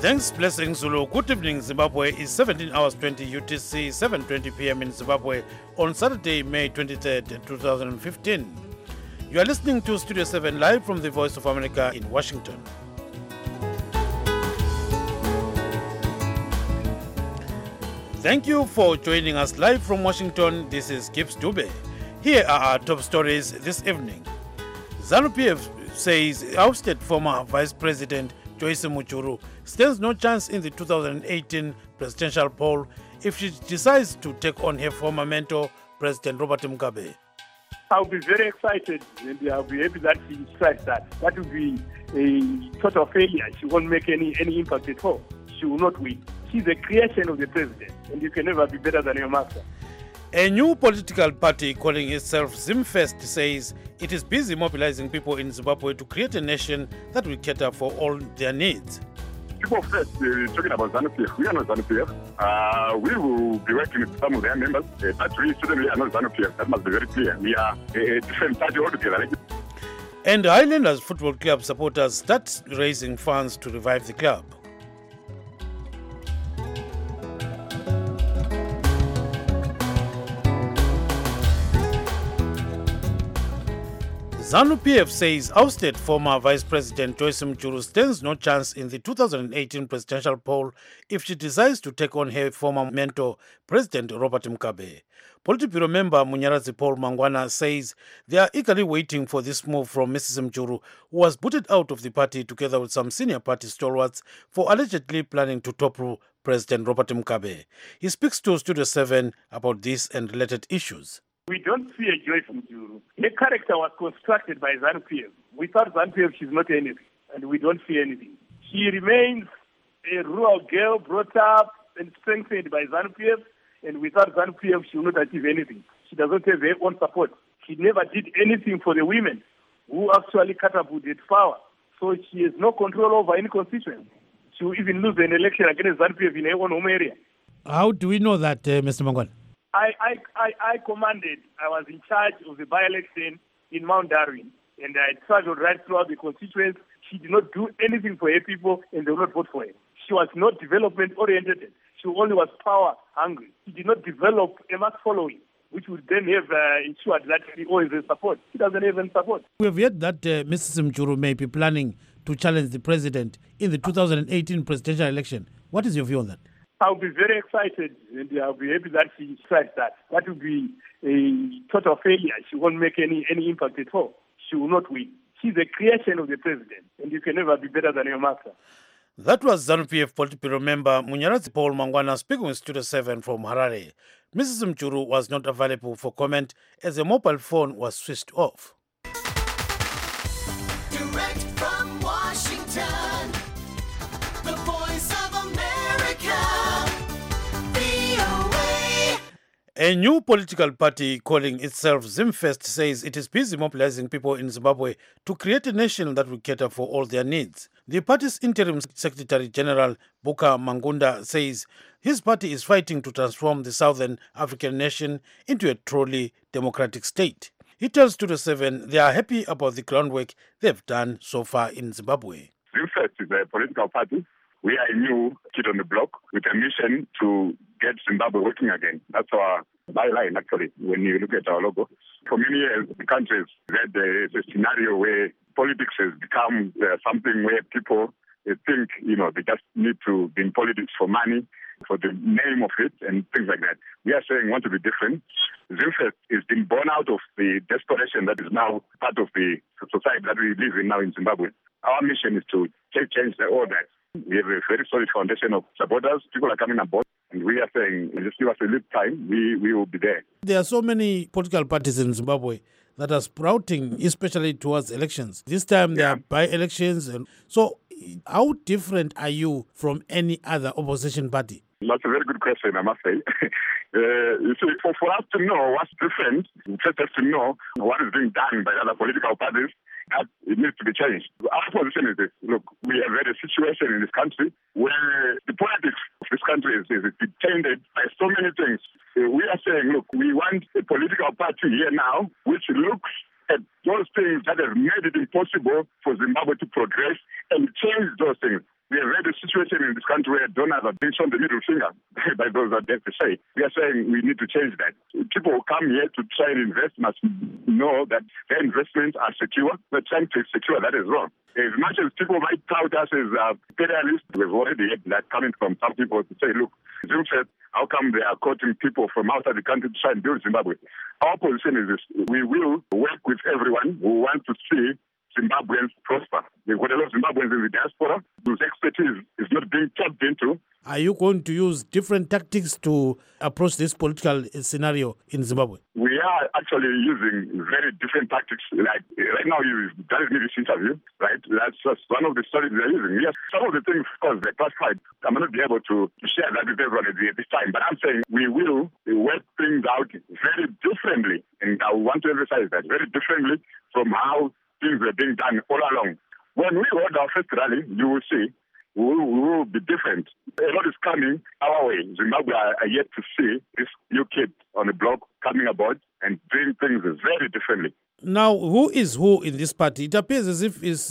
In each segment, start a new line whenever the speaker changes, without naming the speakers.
Thanks, Blessing Zulu. Good evening, Zimbabwe. It's 17 hours 20 UTC, 7:20 p.m. in Zimbabwe on Saturday, May 23rd, 2015. You are listening to Studio 7 live from the Voice of America in Washington. Thank you for joining us live from Washington. This is Gibbs Dube. Here are our top stories this evening. ZANU-PF says ousted former Vice President Joyce Mujuru stands no chance in the 2018 presidential poll if she decides to take on her former mentor, President Robert Mugabe.
I'll be very excited and I'll be happy that she strikes that. That will be a total failure. She won't make any impact at all. She will not win. She's a creation of the president, and you can never be better than your master.
A new political party calling itself ZimFest says it is busy mobilizing people in Zimbabwe to create a nation that will cater for all their needs.
People first, talking about ZANU-PF, we are not ZANU-PF. We will be working with some of their members, but we certainly are not ZANU-PF. That must be very clear. We are a different party altogether.
And Highlanders Football Club supporters start raising funds to revive the club. ZANU-PF says ousted former Vice President Joyce Mujuru stands no chance in the 2018 presidential poll if she decides to take on her former mentor, President Robert Mugabe. Politburo member Munyarazi Paul Mangwana says they are eagerly waiting for this move from Mrs. Mujuru, who was booted out of the party together with some senior party stalwarts for allegedly planning to topple President Robert Mugabe. He speaks to Studio 7 about this and related issues.
We don't fear Joyce Mujuru. Her character was constructed by ZANU-PF. Without ZANU-PF, she's not anything, and we don't fear anything. She remains a rural girl brought up and strengthened by ZANU-PF, and without ZANU-PF, she will not achieve anything. She doesn't have her own support. She never did anything for the women who actually catapulted power. So she has no control over any constituency. She will even lose an election against ZANU-PF in her own home area.
How do we know that, Mr. Mangwana?
I commanded, I was in charge of the by-election in Mount Darwin, and I traveled right throughout the constituency. She did not do anything for her people, and they will not vote for her. She was not development-oriented. She only was power-hungry. She did not develop a mass following, which would then have ensured that she always has support. She doesn't have any support.
We have heard that Mrs. Mujuru may be planning to challenge the president in the 2018 presidential election. What is your view on that?
I'll be very excited and I'll be happy that she strikes that. That will be a total failure. She won't make any impact at all. She will not win. She's a creation of the president, and you can never be better than your master.
That was ZANU-PF Politburo member Munyarazi Paul Mangwana speaking with Studio 7 from Harare. Mrs. Mujuru was not available for comment as a mobile phone was switched off.
Direct from Washington, the Voice of America, VOA.
A new political party calling itself ZimFest says it is busy mobilizing people in Zimbabwe to create a nation that will cater for all their needs. The party's interim Secretary General Buka Mangunda says his party is fighting to transform the Southern African nation into a truly democratic state. He tells Studio 7 they are happy about the groundwork they've done so far in Zimbabwe.
ZimFest is a political party. We are a new kid on the block with a mission to get Zimbabwe working again. That's our byline, actually, when you look at our logo. For many years, the country has had a scenario where politics has become something where people think, they just need to be in politics for money, for the name of it, and things like that. We are saying we want to be different. ZimFest is being born out of the desperation that is now part of the society that we live in now in Zimbabwe. Our mission is to change all that. We have a very solid foundation of supporters. People are coming aboard, and we are saying, just give us a little time, we will be there.
There are so many political parties in Zimbabwe that are sprouting, especially towards elections. This time there are by-elections. And so how different are you from any other opposition party?
That's a very good question, I must say. You see, for us to know what's different, we first have to know what is being done by other political parties. That it needs to be changed. Our position is this. Look, we have had a situation in this country where the politics of this country is dictated by so many things. We are saying, look, we want a political party here now which looks at those things that have made it impossible for Zimbabwe to progress and change those things. We have had a situation in this country where donors are being shown the middle finger by those that have to say. We are saying we need to change that. People who come here to try and invest must know that their investments are secure. We're trying to secure that as well. As much as people might tout us as imperialists, we've already had that coming from some people to say, look, Zimfest, how come they are quoting people from outside the country to try and build Zimbabwe? Our position is this. We will work with everyone who wants to see Zimbabweans prosper. We've got a lot of Zimbabweans in the diaspora whose expertise is not being tapped into.
Are you going to use different tactics to approach this political scenario in Zimbabwe?
We are actually using very different tactics. Like right now, you done me this interview, right? That's just one of the stories we are using. Yes, some of the things, of course, they're classified. I may not be able to share that with everyone at this time, but I'm saying we will work things out very differently. And I want to emphasize that very differently from how things were being done all along. When we hold our first rally, you will see we will be different. A lot is coming our way. Zimbabwe are yet to see this new kid on the block coming aboard and doing things very differently.
Now, who is who in this party? It appears as if it's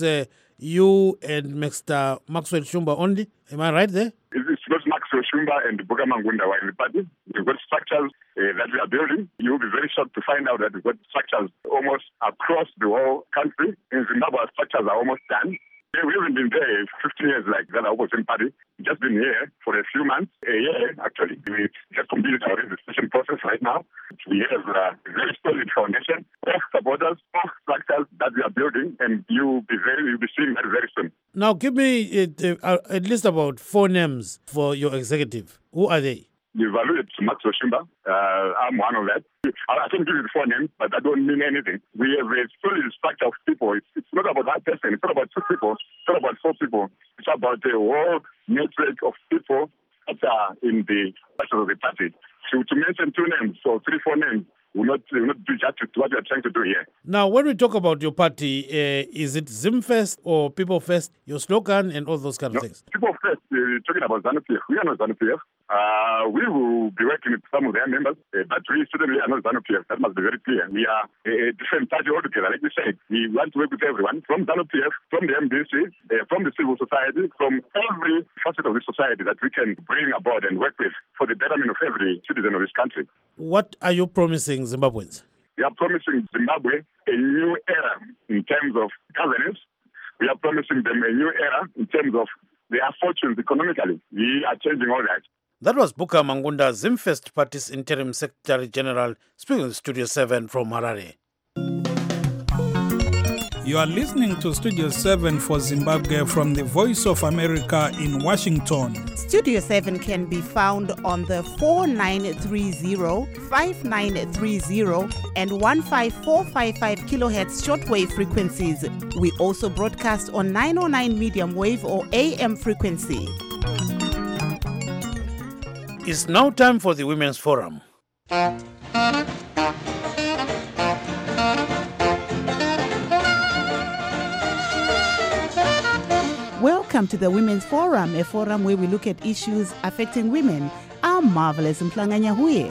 you and Mr. Maxwell Shumba only. Am I right there?
It's not Maxwell Shumba and Buka Mangunda who are in the party. We've got structures that we are building. You'll be very shocked to find out that we've got structures almost across the whole country. In Zimbabwe, our structures are almost done. We haven't been there 15 years like that opposition party. We've just been here for a few months, a year actually. We just completed our registration process right now. We have a very solid foundation of supporters, of structures that we are building, and you'll be seeing that very soon.
Now, give me at least about 4 names for your executive. Who are they?
You've alluded to Maxwell Shumba. I'm one of that. I can give you the 4 names, but I don't mean anything. We have a solid structure of people. It's not about that person. It's not about 2 people. It's not about 4 people. It's about a whole network of people that are in the structure of the party. So to mention 2 names or 3, 4 names will not do justice to what we are trying to do here.
Now, when we talk about your party, is it Zimfest or People First, your slogan and all those kind of things?
People First, talking about ZANU-PF. We are not ZANU-PF. We will be working with some of their members, but we certainly are not ZANU-PF. That must be very clear. We are a different party altogether. Like we said, we want to work with everyone, from ZANU-PF, from the MDC, from the civil society, from every facet of the society that we can bring aboard and work with for the betterment of every citizen of this country.
What are you promising Zimbabweans?
We are promising Zimbabwe a new era in terms of governance. We are promising them a new era in terms of their fortunes economically. We are changing all that.
That was Buka Mangunda, Zimfest Party's Interim Secretary General, speaking to Studio 7 from Harare.
You are listening to Studio 7 for Zimbabwe from the Voice of America in Washington.
Studio 7 can be found on the 4930, 5930 and 15455 kilohertz shortwave frequencies. We also broadcast on 909 medium wave or AM frequency.
It's now time for the Women's Forum.
Welcome to the Women's Forum, a forum where we look at issues affecting women. I'm Marvelous Mplanganya Huye.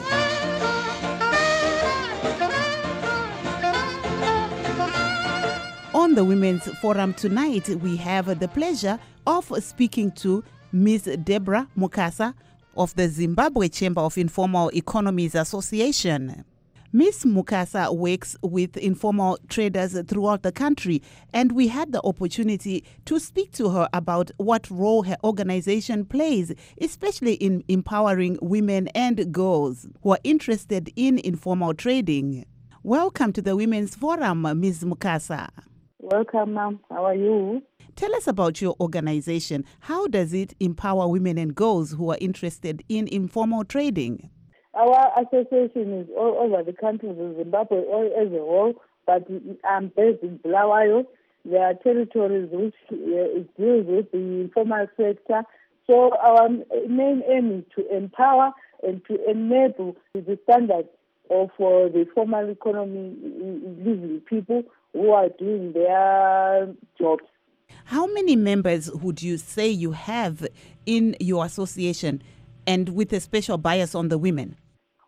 On the Women's Forum tonight, we have the pleasure of speaking to Ms. Deborah Mukasa of the Zimbabwe Chamber of Informal Economies Association. Ms. Mukasa works with informal traders throughout the country, and we had the opportunity to speak to her about what role her organization plays, especially in empowering women and girls who are interested in informal trading. Welcome to the Women's Forum, Ms. Mukasa.
Welcome, ma'am. How are you?
Tell us about your organization. How does it empower women and girls who are interested in informal trading?
Our association is all over the country of Zimbabwe all as a whole, but I'm based in Bulawayo. There are territories which deal with the informal sector. So our main aim is to empower and to enable the standards of the formal economy living people who are doing their jobs.
How many members would you say you have in your association, and with a special bias on the women?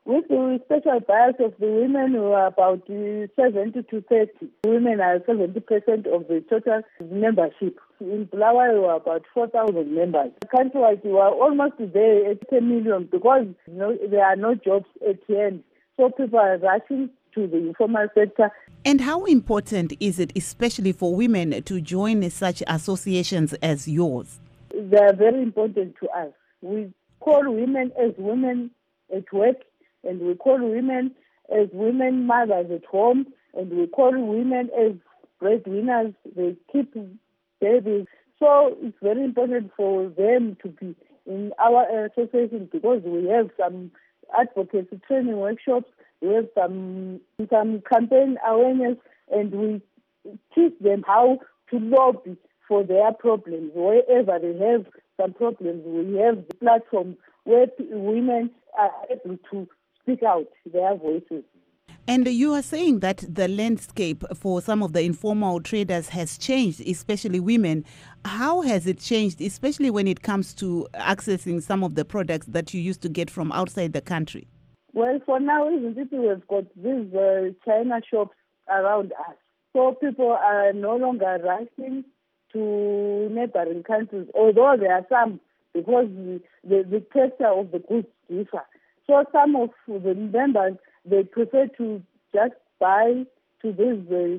With the special bias of the women who are about 70 to 30. Women are 70% of the total membership. In Bulawayo, we are about 4,000 members. Countrywide, we are almost there at 10 million because there are no jobs at the end. So people are rushing to the informal sector.
And how important is it, especially for women, to join such associations as yours?
They are very important to us. We call women as women at work, and we call women as women mothers at home, and we call women as breadwinners. They keep babies. So it's very important for them to be in our association because we have some advocacy training workshops, we have some campaign awareness, and we teach them how to lobby for their problems. Wherever they have some problems, we have the platform where women are able to speak out their voices.
And you are saying that the landscape for some of the informal traders has changed, especially women. How has it changed, especially when it comes to accessing some of the products that you used to get from outside the country?
Well, for now, isn't it, we've got these China shops around us. So people are no longer rushing to neighboring countries, although there are some, because the texture of the goods differ. So some of the members, they prefer to just buy to these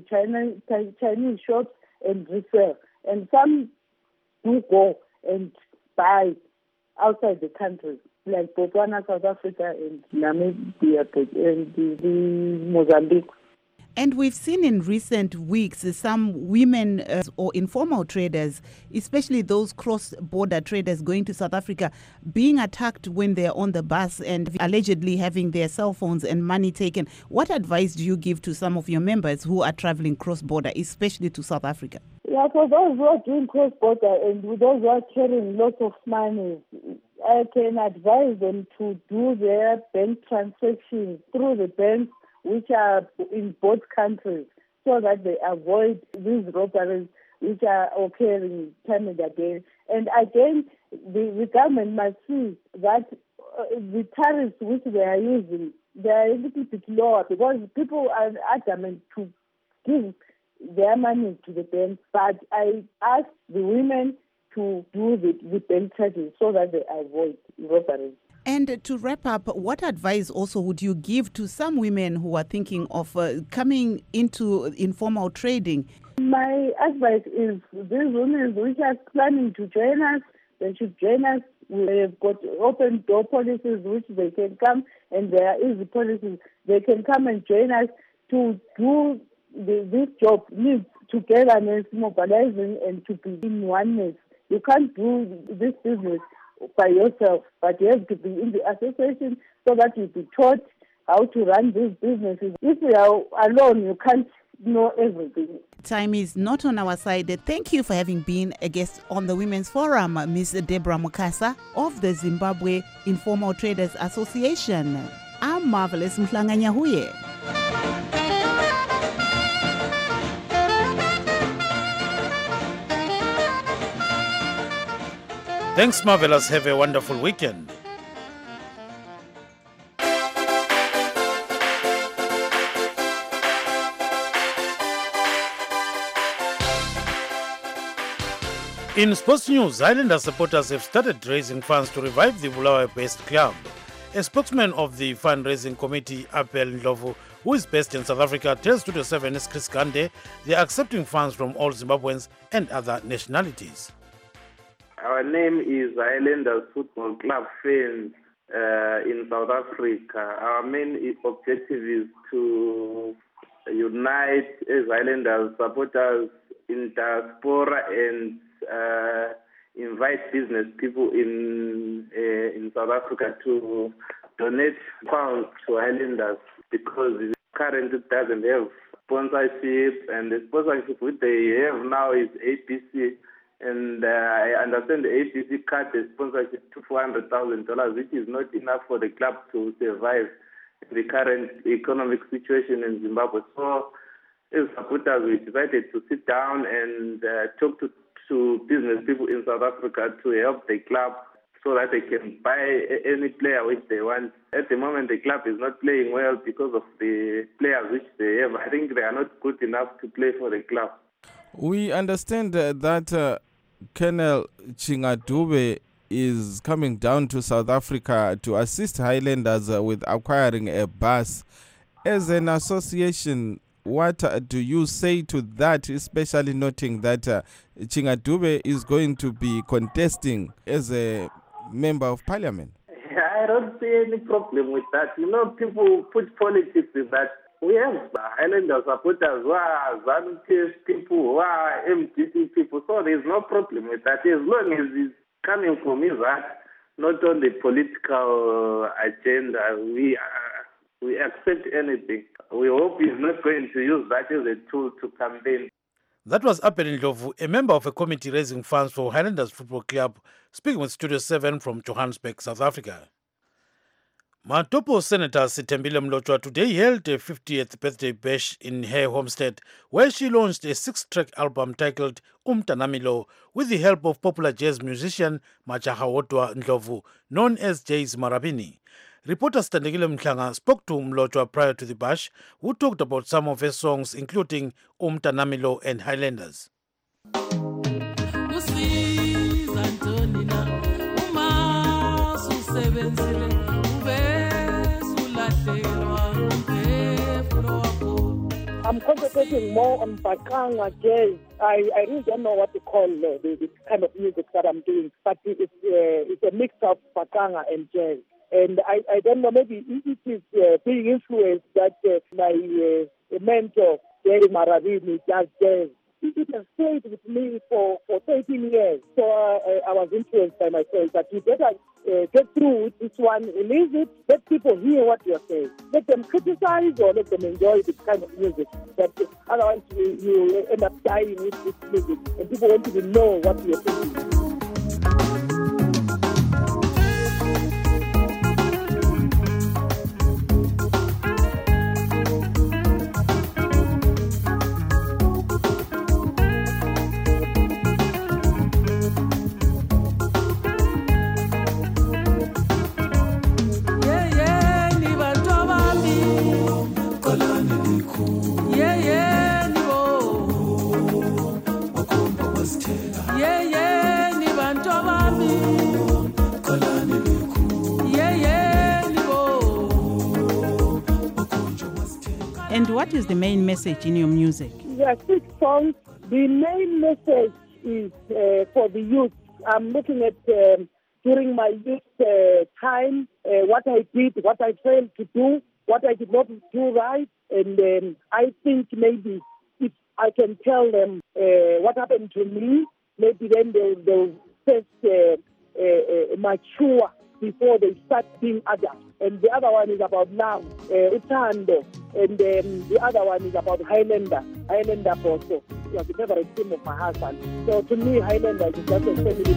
Chinese shops and resell. And some do go and buy outside the country, like Botswana, South Africa, and Namibia, and the Mozambique.
And we've seen in recent weeks some women or informal traders, especially those cross-border traders going to South Africa, being attacked when they're on the bus and allegedly having their cell phones and money taken. What advice do you give to some of your members who are traveling cross-border, especially to South Africa?
Yeah, for those who are doing cross-border and those who are carrying lots of money, I can advise them to do their bank transactions through the banks which are in both countries, so that they avoid these robberies which are occurring time and again. And again, the government must see that the tariffs which they are using, they are a little bit lower because people are adamant to give their money to the bank. But I ask the women to do the bank charges so that they avoid robberies.
And to wrap up, what advice also would you give to some women who are thinking of coming into informal trading?
My advice is these women which are planning to join us, they should join us. We have got open door policies which they can come, and there are easy policies. They can come and join us to do this job. Live togetherness, mobilizing, and to be in oneness. You can't do this business by yourself, but you have to be in the association so that you be taught how to run these businesses. If you are alone, you can't know everything.
Time is not on our side. Thank you for having been a guest on the Women's Forum, Ms. Deborah Mukasa of the Zimbabwe Informal Traders Association. I'm Marvelous Mhlanganyahuye.
Thanks, Marvelous. Have a wonderful weekend. In sports news, Highlander supporters have started raising funds to revive the Bulawayo-based club. A spokesman of the fundraising committee, Abel Ndlovu, who is based in South Africa, tells Studio 7's Chris Gande they are accepting funds from all Zimbabweans and other nationalities.
Our name is Highlanders Football Club fans in South Africa. Our main objective is to unite as Highlanders supporters in diaspora and invite business people in South Africa to donate funds to Highlanders because it currently doesn't have sponsorship, and the sponsorship which they have now is ABC. And I understand the ABC cut the sponsorship to $400,000, which is not enough for the club to survive the current economic situation in Zimbabwe. So, as supporters, we decided to sit down and talk to business people in South Africa to help the club so that they can buy any player which they want. At the moment, the club is not playing well because of the players which they have. I think they are not good enough to play for the club.
We understand that Colonel Chingadube is coming down to South Africa to assist Highlanders with acquiring a bus. As an association, what do you say to that, especially noting that Chingadube is going to be contesting as a member of parliament?
I don't see any problem with that. You know, people put politics in that. We have Highlanders supporters who are ZANU-PF people, who are MDC people, so there's no problem with that. As long as it's coming from his heart, not on the political agenda, we accept anything. We hope he's not going to use that as a tool to campaign.
That was Apel Ndlovu, a member of a committee raising funds for Highlanders Football Club, speaking with Studio 7 from Johannesburg, South Africa. Matopo Senator Sithembile Mlotshwa today held a 50th birthday bash in her homestead, where she launched a 6-track album titled Umntanamilo with the help of popular jazz musician Majahawodwa Ndlovu, known as Jays Marabini. Reporter Standegile Mhlanga spoke to Mlotshwa prior to the bash, who talked about some of her songs, including Umntanamilo and Highlanders.
I'm concentrating more on Bakanga jazz. I really don't know what to call the kind of music that I'm doing, but it's a mix of Bakanga and jazz. And I don't know, maybe it is being influenced that my mentor, Jerry Maravini, does jazz. It has stayed with me for 13 years. So I was influenced by myself that you better get through with this one, release it, let people hear what you're saying. Let them criticize or let them enjoy this kind of music. But otherwise you end up dying with this music and people won't even know what you're thinking.
And what is the main message in your music?
There are 6 songs. The main message is for the youth. I'm looking at during my youth time, what I did, what I failed to do, what I did not do right. And I think maybe if I can tell them what happened to me, maybe then they'll first mature before they start being adults. And the other one is about love, Utando. And the other one is about Highlander also. It was the favorite team of my husband. So to me, Highlander is just a family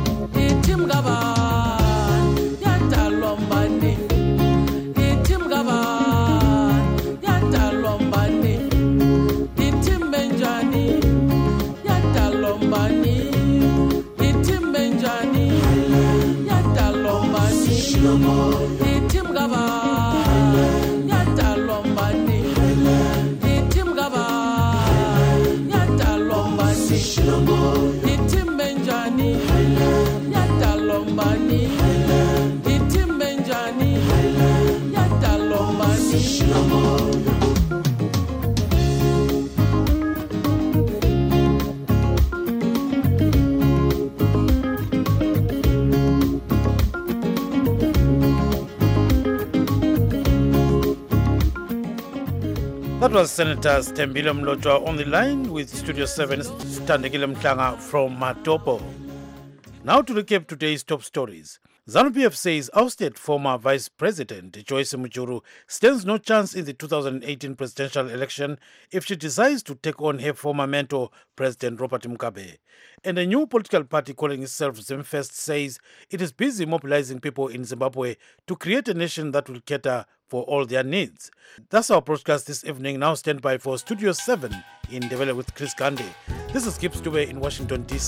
That was Senator Sithembile Mlotshwa on the line with Studio 7 Standegile Mhlanga from Matopo. Now to recap today's top stories. ZANU-PF says ousted former Vice President Joyce Mujuru stands no chance in the 2018 presidential election if she decides to take on her former mentor, President Robert Mugabe. And a new political party calling itself Zimfest says it is busy mobilizing people in Zimbabwe to create a nation that will cater for all their needs. That's our broadcast this evening. Now stand by for Studio 7 in Ndebele with Chris Gandhi. This is Gibbs Dube in Washington, D.C.